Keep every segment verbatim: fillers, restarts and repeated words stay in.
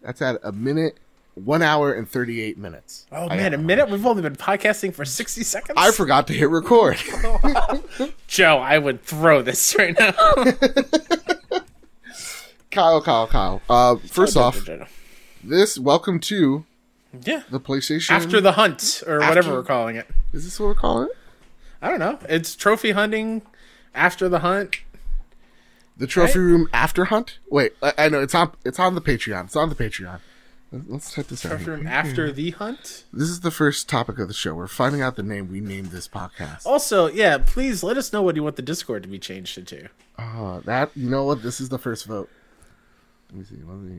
That's at a minute, one hour and thirty-eight minutes. Oh, I man, a minute? We've only been podcasting for sixty seconds? I forgot to hit record. Joe, I would throw this right now. Kyle, Kyle, Kyle. Uh, first oh, off, this, welcome to yeah. the PlayStation. After the Hunt, or After, whatever we're calling it. Is this what we're calling it? I don't know. It's trophy hunting after the hunt. The trophy right? room after hunt? Wait, I, I know, it's on It's on the Patreon. It's on the Patreon. Let's type this out. Trophy room after the hunt? This is the first topic of the show. We're finding out the name we named this podcast. Also, yeah, please let us know what you want the Discord to be changed to. Oh, uh, that, you know what? This is the first vote. Let me see.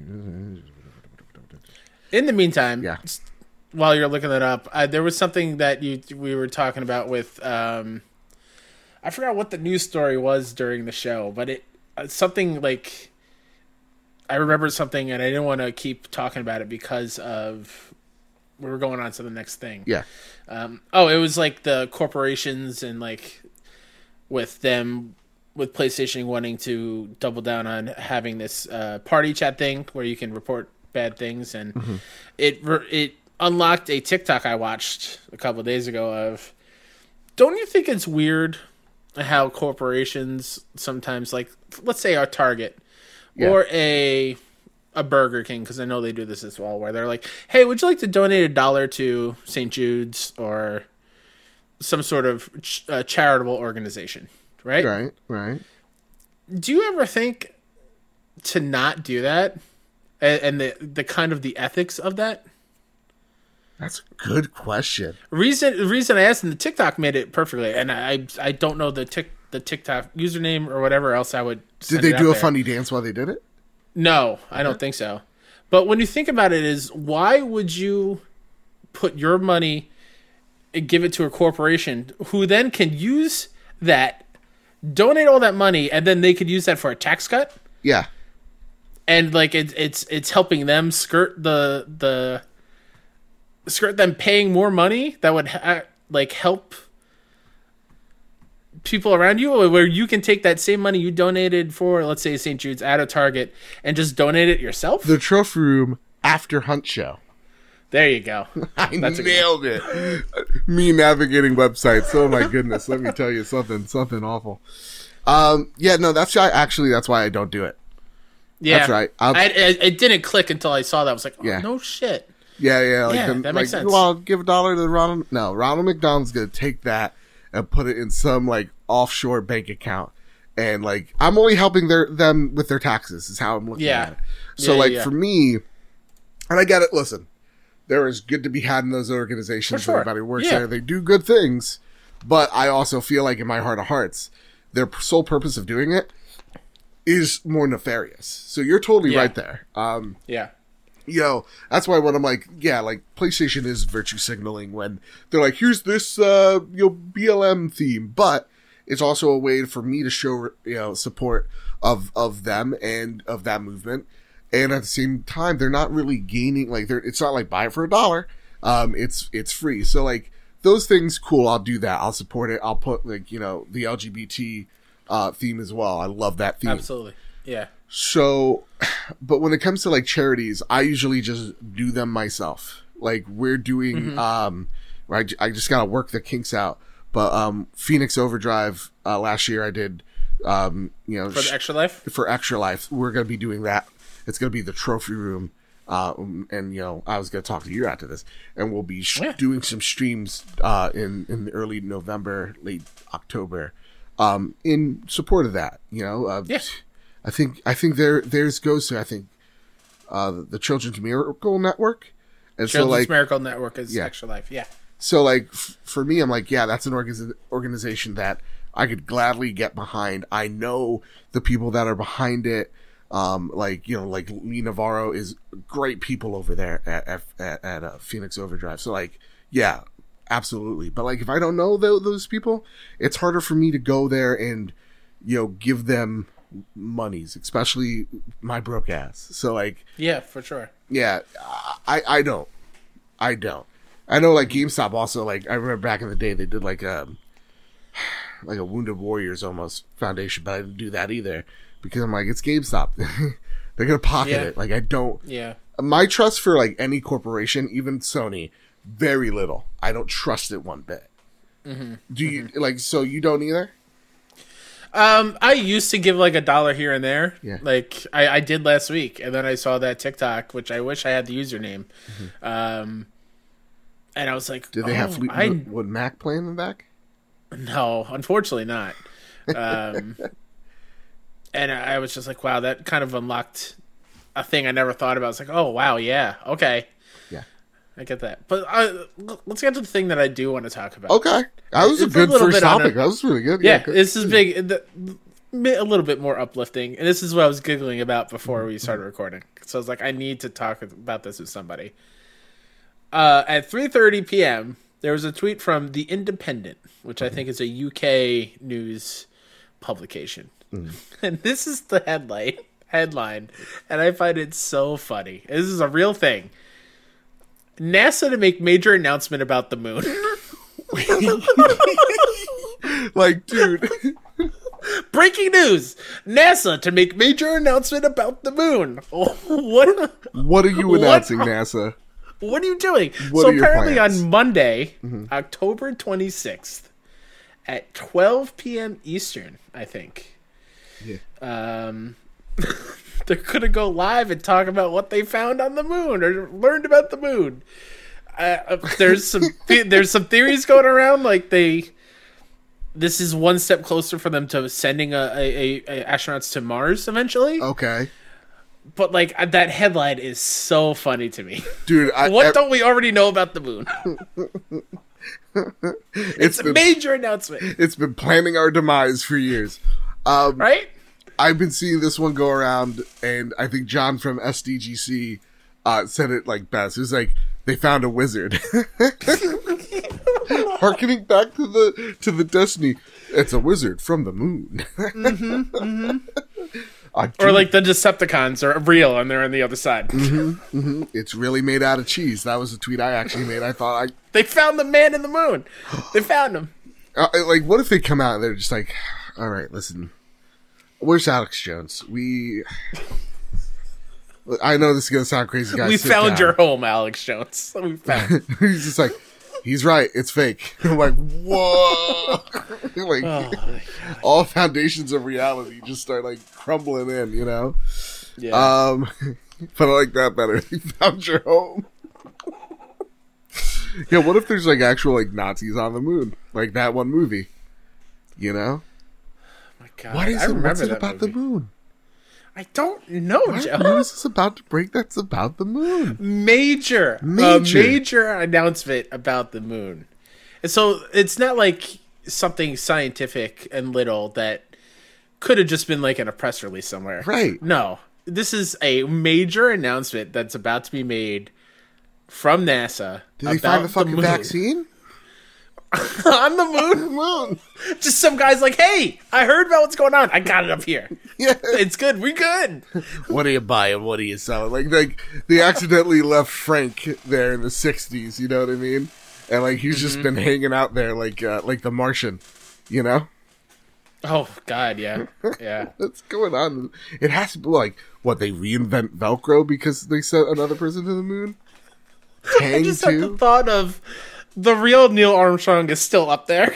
In the meantime, yeah. while you're looking that up, uh, there was something that you we were talking about with, um, I forgot what the news story was during the show, but it uh, something like, I remember something and I didn't want to keep talking about it because of, we were going on to the next thing. Yeah. Um, oh, it was like the corporations and like with them, with PlayStation wanting to double down on having this uh, party chat thing where you can report bad things, and mm-hmm. it it unlocked a TikTok I watched a couple of days ago of, don't you think it's weird how corporations sometimes, like, let's say our Target yeah. or a a Burger King, because I know they do this as well, where they're like, hey, would you like to donate a dollar to Saint Jude's or some sort of ch- uh, charitable organization? Right? Right, right. Do you ever think to not do that and, and the the kind of the ethics of that? That's a good question. Reason the reason I asked, and the TikTok made it perfectly, and I I don't know the tick the TikTok username or whatever else I would Did they do a there. funny dance while they did it? No, I okay. don't think so. But when you think about it, is why would you put your money and give it to a corporation who then can use that, donate all that money, and then they could use that for a tax cut? Yeah. And like it's it's it's helping them skirt the the skirt them paying more money that would ha- like help people around you, where you can take that same money you donated for, let's say, Saint Jude's at a Target, and just donate it yourself. The trophy room after hunt show. There you go. I That's nailed it. Me navigating websites. Oh my goodness. Let me tell you something, something awful. Um, yeah, no, that's why, actually, that's why I don't do it. Yeah. That's right. I, I, it didn't click until I saw that. I was like, oh, yeah. no shit. Yeah, yeah. Like yeah, the, that like, makes sense. Well, I'll give a dollar to Ronald. No, Ronald McDonald's going to take that and put it in some, like, offshore bank account. And, like, I'm only helping their them with their taxes is how I'm looking yeah. at it. So, yeah, like, yeah. for me, and I get it, listen. There is good to be had in those organizations. Sure. Everybody works yeah. there. They do good things. But I also feel like in my heart of hearts, their sole purpose of doing it is more nefarious. So you're totally yeah. right there. Um, yeah. You know, that's why when I'm like, yeah, like PlayStation is virtue signaling when they're like, here's this, uh, you know, B L M theme. But it's also a way for me to show, you know, support of, of them and of that movement. And at the same time, they're not really gaining, like, they're, it's not like buy it for a dollar. Um, it's, it's free. So, like, those things, cool, I'll do that. I'll support it. I'll put, like, you know, the L G B T, uh, theme as well. I love that theme. Absolutely. Yeah. So, but when it comes to, like, charities, I usually just do them myself. Like, we're doing, mm-hmm. um, I, I just gotta work the kinks out. But, um, Phoenix Overdrive, uh, last year I did, um, you know. For the Extra Life? For Extra Life. We're gonna be doing that. It's going to be the trophy room. Uh, and, you know, I was going to talk to you after this. And we'll be sh- yeah. doing some streams uh, in, in early November, late October, um, in support of that. You know, uh, yeah. I think I think there there's goes to, I think, uh, the Children's Miracle Network. And Children's so, like, Miracle Network is yeah. Extra Life, yeah. So, like, f- for me, I'm like, yeah, that's an orga- organization that I could gladly get behind. I know the people that are behind it. Um, like, you know, like Lee Navarro is great people over there at, at, at, at uh, Phoenix Overdrive. So, like, yeah, absolutely. But, like, if I don't know th- those people, it's harder for me to go there and, you know, give them monies, especially my broke ass. So, like, yeah, for sure. Yeah, I, I don't. I don't. I know, like, GameStop also, like, I remember back in the day they did, like, a, like a Wounded Warriors almost foundation, but I didn't do that either. Because I'm like, it's GameStop. They're going to pocket yeah. it. Like, I don't, yeah. My trust for like any corporation, even Sony, very little. I don't trust it one bit. Mm-hmm. Do you mm-hmm. like? So you don't either? Um, I used to give like a dollar here and there. Yeah. Like I, I did last week, and then I saw that TikTok, which I wish I had the username. Mm-hmm. Um, and I was like, "Do they oh, have Fleetwood Would Mac play in the back?" No, unfortunately not. Um, and I was just like, "Wow, that kind of unlocked a thing I never thought about." I was like, "Oh wow, yeah, okay." I get that. But uh, let's get to the thing that I do want to talk about. Okay. That was a it's good a first topic. A, that was really good. Yeah, yeah this is big. The, a little bit more uplifting. And this is what I was giggling about before we started recording. So I was like, I need to talk about this with somebody. Uh, at three thirty p.m., there was a tweet from The Independent, which I think is a U K news publication. Mm. And this is the headline, headline. And I find it so funny. This is a real thing. NASA to make major announcement about the moon. Like, dude. Breaking news. NASA to make major announcement about the moon. What? What are you announcing, what, NASA? What are you doing? What so are your apparently plans? On Monday, mm-hmm. October twenty-sixth, at twelve p.m. Eastern, I think. Yeah. Um... They're gonna go live and talk about what they found on the moon or learned about the moon. Uh, there's some there's some theories going around like they this is one step closer for them to sending a, a, a astronauts to Mars eventually. Okay, but like that headline is so funny to me, dude. I, what I, don't we already know about the moon? it's, it's a been, major announcement. It's been planning our demise for years, um, right? I've been seeing this one go around, and I think John from S D G C uh, said it like best. It was like, they found a wizard. Harkening back to the to the Destiny. It's a wizard from the moon. mm-hmm, mm-hmm. Uh, or like the Decepticons are real and they're on the other side. Mm-hmm, mm-hmm. It's really made out of cheese. That was a tweet I actually made. I thought I... They found the man in the moon. They found him. Uh, like, what if they come out and they're just like, all right, listen... Where's Alex Jones? We, I know this is gonna sound crazy, guys. We found down. Your home, Alex Jones. We found. He's just like, he's right. It's fake. I'm like, whoa! Like, oh, all foundations of reality just start like crumbling in, you know. Yeah. Um, but I like that better. You found your home. Yeah. What if there's like actual like Nazis on the moon, like that one movie? You know. God, what is I it? What's it that about movie. the moon? I don't know, what Joe. What is this about to break that's about the moon? Major. Major. A major announcement about the moon. And so it's not like something scientific and little that could have just been like in a press release somewhere. Right. No. This is a major announcement that's about to be made from NASA. Did they find the fucking the vaccine? On the moon? moon. Just some guy's like, hey, I heard about what's going on. I got it up here. Yeah. It's good. We're good. What are you buying? What are you selling? Like, like they accidentally left Frank there in the sixties, you know what I mean? And, like, he's mm-hmm. just been hanging out there like uh, like the Martian, you know? Oh, God, yeah. Yeah. What's going on? It has to be, like, what, they reinvent Velcro because they sent another person to the moon? Tang, I just too? had the thought of... The real Neil Armstrong is still up there.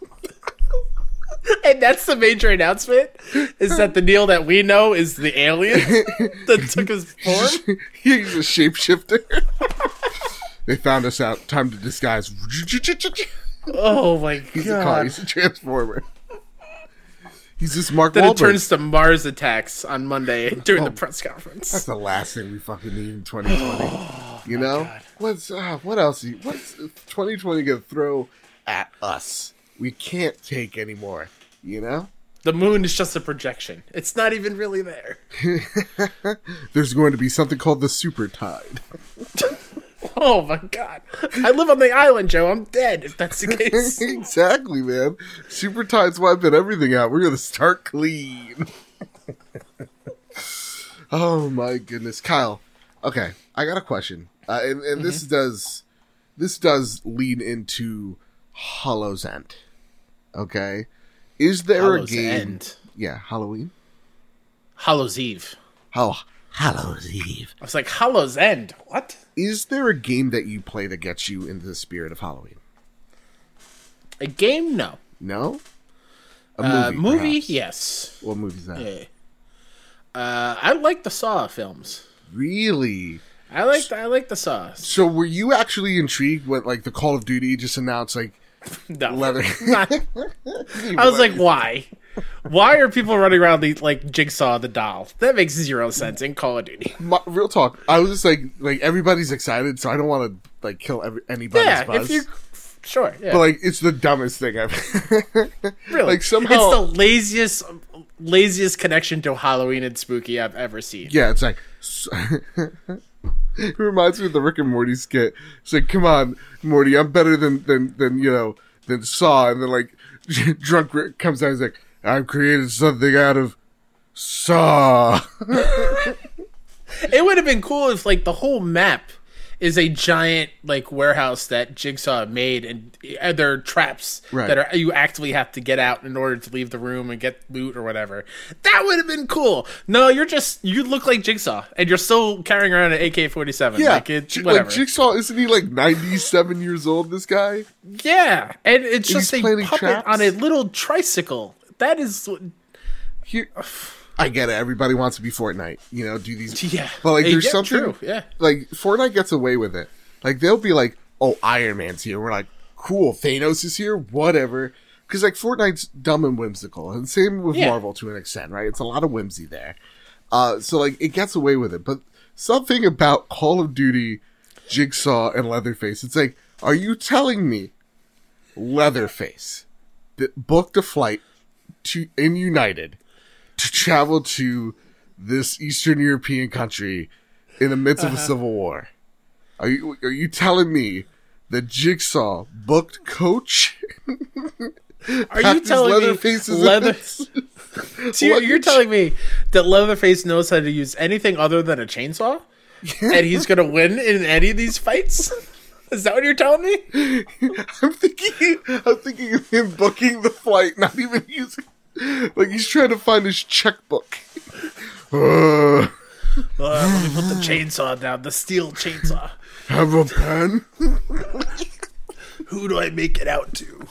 And that's the major announcement, is that the Neil that we know is the alien that took his form. He's a shapeshifter. They found us out. Time to disguise. Oh my He's God. a car. He's a transformer. He's just Mark Then Wahlberg. It turns to Mars attacks on Monday during oh, the press conference. That's the last thing we fucking need in twenty twenty. Oh, you know? God. What's uh, what else? You, what's twenty twenty gonna throw at us? We can't take anymore. You know? The moon is just a projection. It's not even really there. There's going to be something called the super tide. Oh my God. I live on the island, Joe. I'm dead if that's the case. Exactly, man. Super tide's wiping everything out. We're going to start clean. Oh my goodness. Kyle. Okay. I got a question. Uh, and and mm-hmm. this does, this does lead into Hollow's End. Okay. Is there Hollow's a game? End. Yeah. Halloween. Hallow's Eve. Oh, Hallows Eve. I was like, Hallows End. What? Is there a game that you play that gets you into the spirit of Halloween? A game? No. No? A Uh, movie, movie? perhaps. Yes. What movie's that? Yeah. Uh, I like the Saw films. Really? I like the, I like the Saw. So were you actually intrigued when, like, the Call of Duty just announced, like, No. leather? I was like, why? Why are people running around the, like Jigsaw the doll? That makes zero sense in Call of Duty. My, real talk. I was just like, like everybody's excited, so I don't want to like kill every, anybody's Yeah, buzz. if you sure, yeah. But like, it's the dumbest thing ever. Really, like somehow it's the laziest, laziest connection to Halloween and spooky I've ever seen. Yeah, it's like. It reminds me of the Rick and Morty skit. It's like, come on, Morty, I'm better than than than you know than Saw, and then like drunk Rick comes out, he's like, I've created something out of Saw. It would have been cool if like the whole map is a giant like warehouse that Jigsaw made, and uh, there are traps Right. that are you actively have to get out in order to leave the room and get loot or whatever. That would have been cool. No, you're just you look like Jigsaw, and you're still carrying around an A K forty-seven. Yeah, like, it, J- whatever. like Jigsaw, isn't he like ninety-seven years old? This guy. Yeah, and it's And just he's a planning puppet traps? on a little tricycle. That is, Here, I get it. Everybody wants to be Fortnite, you know, do these. yeah. But like, Uh, there's yeah, something true, yeah. like Fortnite gets away with it. Like they'll be like, "Oh, Iron Man's here." We're like, "Cool, Thanos is here." Whatever, because like Fortnite's dumb and whimsical, and same with Yeah. Marvel to an extent, right? It's a lot of whimsy there. Uh, so like it gets away with it. But something about Call of Duty, Jigsaw, and Leatherface. It's like, are you telling me Leatherface that booked a flight to in United to travel to this Eastern European country in the midst Uh-huh. of a civil war? Are you are you telling me that Jigsaw booked Coach? Are you telling Leatherface's me Leather? events? So you're, you're Luggage? telling me that Leatherface knows how to use anything other than a chainsaw, and he's gonna win in any of these fights? Is that what you're telling me? I'm thinking I'm thinking of him booking the flight, not even using like he's trying to find his checkbook. Uh, Uh, let me put the chainsaw down, the steel chainsaw. have a pen? Who do I make it out to?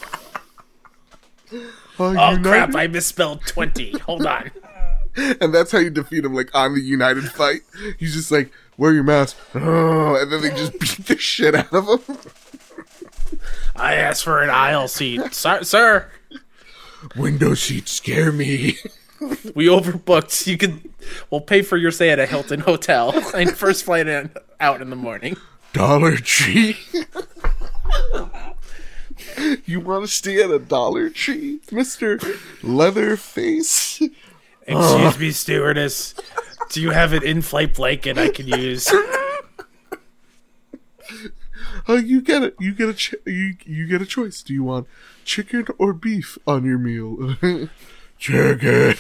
Are Oh United? crap! I misspelled twenty. Hold on. And that's how you defeat him, like on the United fight. He's just like, wear your mask. Oh, and then they just beat the shit out of him. I asked for an aisle seat, sir. sir. Window seats scare me. We overbooked. You can. We'll pay for your stay at a Hilton hotel and first flight in, out in the morning. Dollar Tree. You want to stay at a Dollar Tree, Mister Leatherface? Excuse me, stewardess. Do you have an in-flight blanket I can use? Oh, you get it. You get a ch- you you get a choice. Do you want chicken or beef on your meal? Chicken.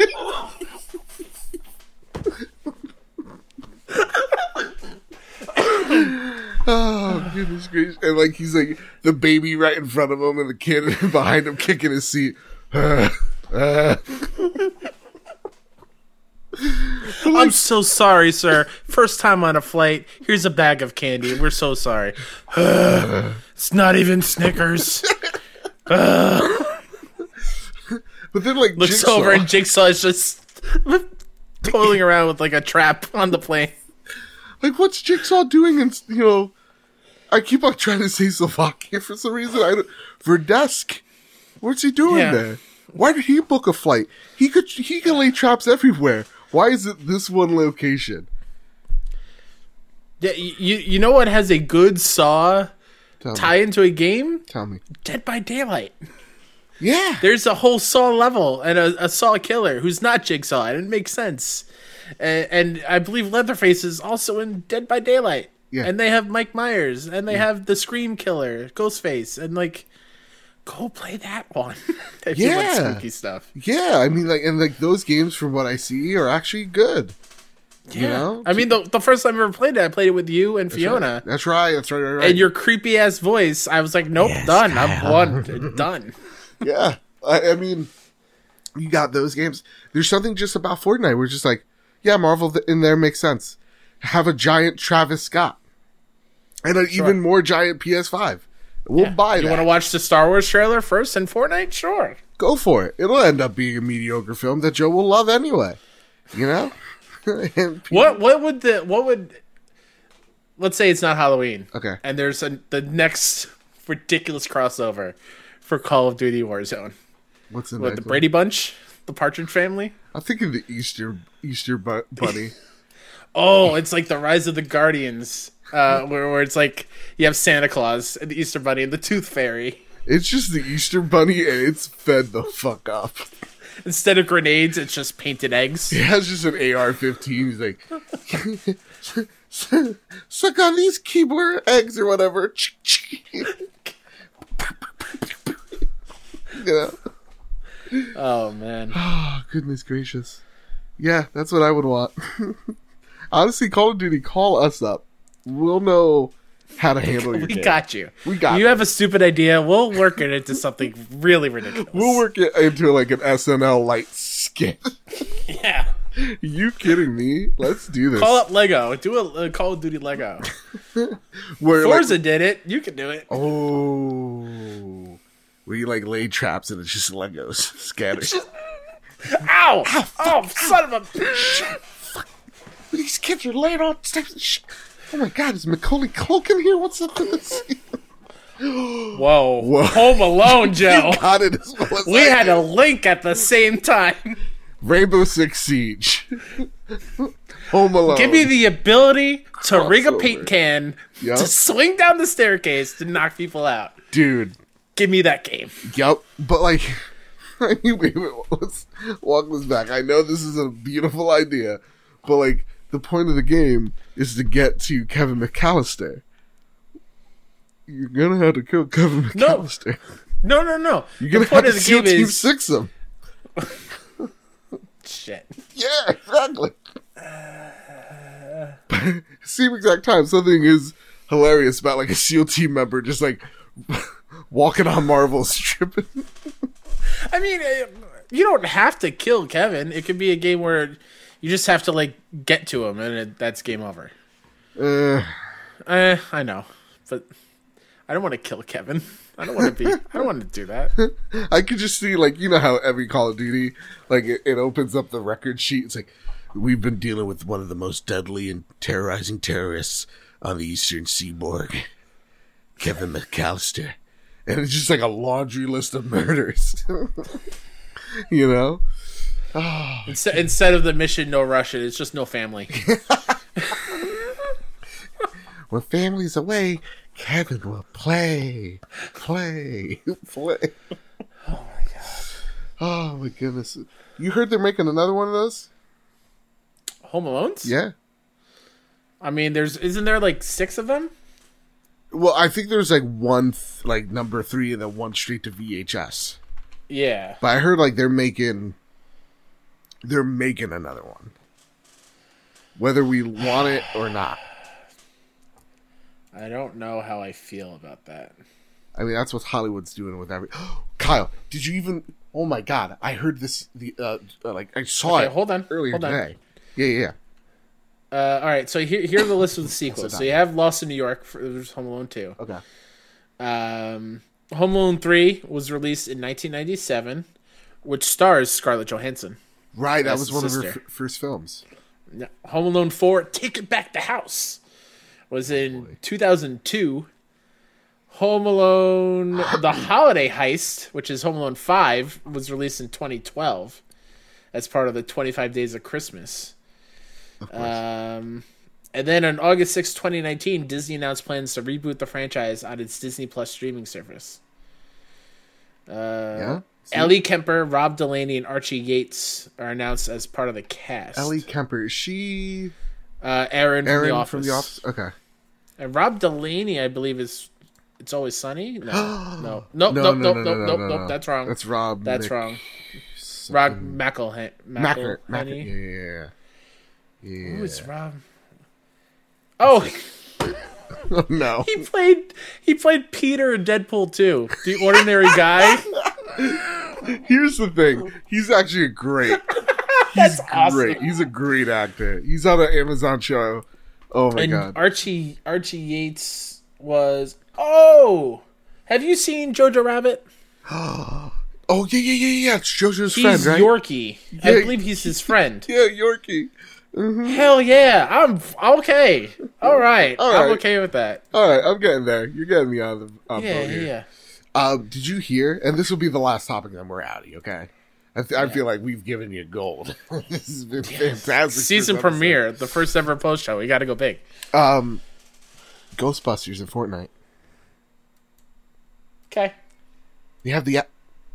Oh, goodness gracious. And like he's like the baby right in front of him and the kid behind him kicking his seat. Uh, uh. I'm so sorry, sir. First time on a flight. Here's a bag of candy. We're so sorry. It's not even Snickers. But then like Looks Jigsaw, over and Jigsaw is just toiling around with like a trap on the plane. like what's Jigsaw doing? And you know, I keep on trying to say Slovakia for some reason. I don't, Verdesk. What's he doing Yeah. there? Why did he book a flight? He could he can lay traps everywhere. Why is it this one location? Yeah, you you know what has a good Saw Tell me. tie into a game? Tell me. Dead by Daylight. Yeah. There's a whole Saw level and a, a Saw killer who's not Jigsaw, and it makes sense. And, and I believe Leatherface is also in Dead by Daylight. Yeah. And they have Mike Myers, and they have the Scream Killer, Ghostface, and like, go play that one. If you want Yeah. spooky stuff. Yeah, I mean, like, and like those games, from what I see, are actually good. Yeah. You know? I mean, the, the first time I ever played it, I played it with you and Fiona. That's right. That's right. Right. right. And your creepy ass voice, I was like, nope, Yes, done. Kyle. I'm one. Done. Yeah, I, I mean, you got those games. There's something just about Fortnite. We're just like, yeah, Marvel th- in there makes sense. Have a giant Travis Scott. And an Sure. even more giant P S five. We'll Yeah. buy You that. want to watch the Star Wars trailer first and Fortnite? Sure. Go for it. It'll end up being a mediocre film that Joe will love anyway. You know? And people- What what would the what would let's say it's not Halloween. Okay. And there's a, the next ridiculous crossover for Call of Duty Warzone. What's the What, next the one? Brady Bunch? The Partridge Family? I'm thinking the Easter Easter bu- bunny. Oh, it's like the Rise of the Guardians. Uh, where, where it's like you have Santa Claus and the Easter Bunny and the Tooth Fairy. It's just the Easter bunny and it's fed the fuck up. Instead of grenades, it's just painted eggs. He has just an A R fifteen. He's like, suck on these keyboard eggs or whatever. You know? Oh man. Oh, goodness gracious. Yeah, that's what I would want. Honestly, Call of Duty, call us up. We'll know how to handle your We game. got you. We got you. you. have a stupid idea. We'll work it into something really ridiculous. We'll work it into like an S N L light skit. Yeah. You kidding me? Let's do this. Call up Lego. Do a, a Call of Duty Lego. Where, Forza like, did it. You can do it. oh, where you like lay traps and it's just Legos scattered. Ow! Oh, son of a... These kids are laying on steps and shit. Oh my god, is Macaulay Culkin here? What's up with this? Whoa. Whoa. Home Alone, Joe. You got it as well as We I had did. a link at the same time. Rainbow Six Siege. Home Alone. Give me the ability to rig a Crossover. paint can, Yup. to swing down the staircase, to knock people out. Dude. Give me that game. Yep. But like, anyway, let's walk this back. I know this is a beautiful idea, but like, the point of the game is to get to Kevin McAllister. You're gonna have to kill Kevin No. McAllister. No, no, no. You're gonna the point have of to the SEAL game Team is... Six him. Shit. Yeah, exactly. Same exact time, something is hilarious about like a SEAL team member just like walking on Marvel stripping. I mean, uh, you don't have to kill Kevin. It could be a game where you just have to, like, get to him, and it, that's game over. Uh, Eh, I know. But I don't want to kill Kevin. I don't want to be... I don't want to do that. I could just see, like, you know how every Call of Duty, like, it, it opens up the record sheet. It's like, we've been dealing with one of the most deadly and terrorizing terrorists on the Eastern Seaboard, Kevin McAllister. And it's just like a laundry list of murders. You know? Instead, instead of the mission No Russian, it's just No Family. When family's away, Kevin will play, play, play. Oh, my God. Oh, my goodness. You heard they're making another one of those? Home Alones? Yeah. I mean, there's... Isn't there, like, six of them? Well, I think there's like one, th- like number three, and then one straight to V H S. Yeah. But I heard like they're making, they're making another one, whether we want it or not. I don't know how I feel about that. I mean, that's what Hollywood's doing with every. Kyle, did you even? Oh my God, I heard this. The uh, uh, like I saw Okay, it. hold on, earlier hold on. today. Yeah, yeah. Uh, all right, so here, here are the list of the sequels. Sit So you down. have Lost in New York. For, there's Home Alone two. Okay. Um, Home Alone three was released in nineteen ninety-seven, which stars Scarlett Johansson. Right, that That's was the one of her sister. f- first films. Yeah. Home Alone four, Take It Back to House, was in two thousand two. Home Alone, The Holiday Heist, which is Home Alone five, was released in twenty twelve as part of the twenty-five Days of Christmas. Of course. Um, and then on August sixth, twenty nineteen, Disney announced plans to reboot the franchise on its Disney Plus streaming service. Uh, Yeah? See? Ellie Kemper, Rob Delaney, and Archie Yates are announced as part of the cast. Ellie Kemper, is she uh, Aaron, Aaron from, the Office. from The Office? Okay. And Rob Delaney, I believe, is It's Always Sunny? No. No. Nope, No, nope, no, nope, no, nope, no, nope, no, nope, no, nope. no. That's wrong. That's Rob. That's Mc- wrong. something- Rob McElhenney. Macker. Macker. McElhenney? Yeah, yeah, yeah. Yeah. Who is Rob? Oh, Oh, no. he played he played Peter in Deadpool two, the ordinary guy. Here's the thing. He's actually great. That's He's awesome. great. He's a great actor. He's on an Amazon show. Oh my and god. Archie Archie Yates was. Oh, have you seen Jojo Rabbit? Oh yeah, yeah, yeah, yeah. It's JoJo's He's friend, right? Yorkie. I Yeah. believe he's his friend. Yeah, Yorkie. Hell yeah, I'm okay. All right, All I'm right. okay with that. All right, I'm getting there. You're getting me on the on Yeah, board yeah, here. yeah. Um, did you hear? And this will be the last topic, then we're out. Okay. I, th- I feel like we've given you gold. This has been fantastic. Season first episode. premiere, the first ever post show. We got to go big. Um, Ghostbusters in Fortnite. Okay. You have the.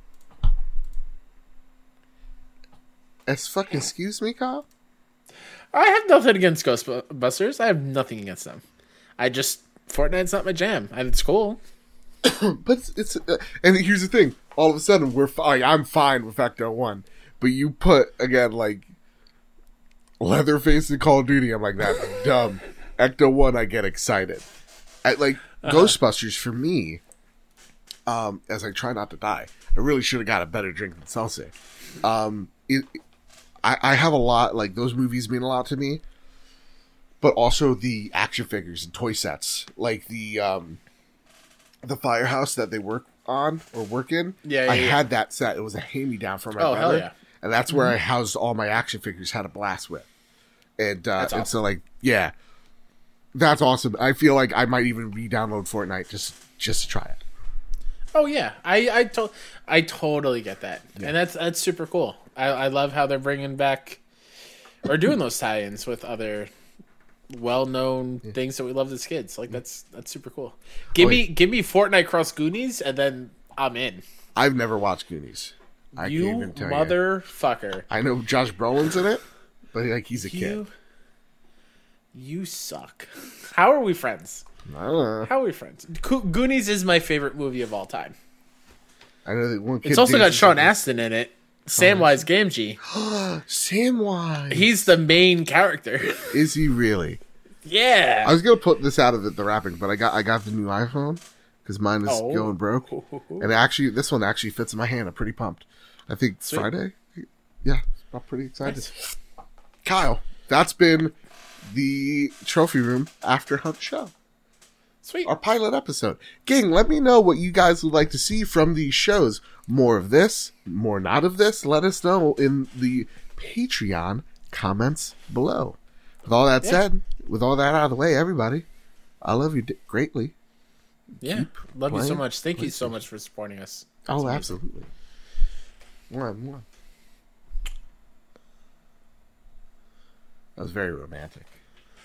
As fucking excuse me, Kyle. I have nothing against Ghostbusters. I have nothing against them. I just Fortnite's not my jam, and it's cool. But it's, it's uh, and here's the thing. All of a sudden, we're fine. I'm fine with Ecto One, but you put again like Leatherface in Call of Duty. I'm like, that's dumb. Ecto One, I get excited. I, like uh-huh. Ghostbusters for me. Um, as I try not to die, I really should have got a better drink than Salsa. Um, it, I, I have a lot like those movies mean a lot to me, but also the action figures and toy sets, like the um. the firehouse that they work on or work in. Yeah, yeah I yeah. had that set. It was a hand-me-down from my oh, brother. Hell yeah. And that's where mm-hmm. I housed all my action figures, had a blast with. And, uh, awesome. and so, like, yeah. That's awesome. I feel like I might even re-download Fortnite just just to try it. Oh, yeah. I I, to- I totally get that. Yeah. And that's that's super cool. I, I love how they're bringing back or doing those tie-ins with other well-known yeah. things that we loved as kids. Like that's that's super cool. Give oh, me yeah. give me Fortnite cross Goonies and then I'm in. I've never watched Goonies. I you can't even tell motherfucker. You. I know Josh Brolin's in it, but like he's a you, kid. You suck. How are we friends? I don't know. How are we friends? Go- Goonies is my favorite movie of all time. I know that one kid. It's also got Sean Astin in it. Samwise Gamgee. Samwise. He's the main character. Is he really? Yeah. I was gonna put this out of the, the wrapping, but I got I got the new iPhone because mine is oh. going broke, and actually this one actually fits in my hand. I'm pretty pumped. I think it's Sweet. Friday. Yeah, I'm pretty excited. Nice. Kyle, that's been the Trophy Room After Hunt show. Sweet. Our pilot episode. Gang, let me know what you guys would like to see from these shows. More of this, more not of this. Let us know in the Patreon comments below. With all that yeah. said, with all that out of the way, everybody, I love you greatly. Yeah, Keep love you so much. Thank you so much for supporting us. That's oh, amazing. Absolutely. One, one. That was very romantic.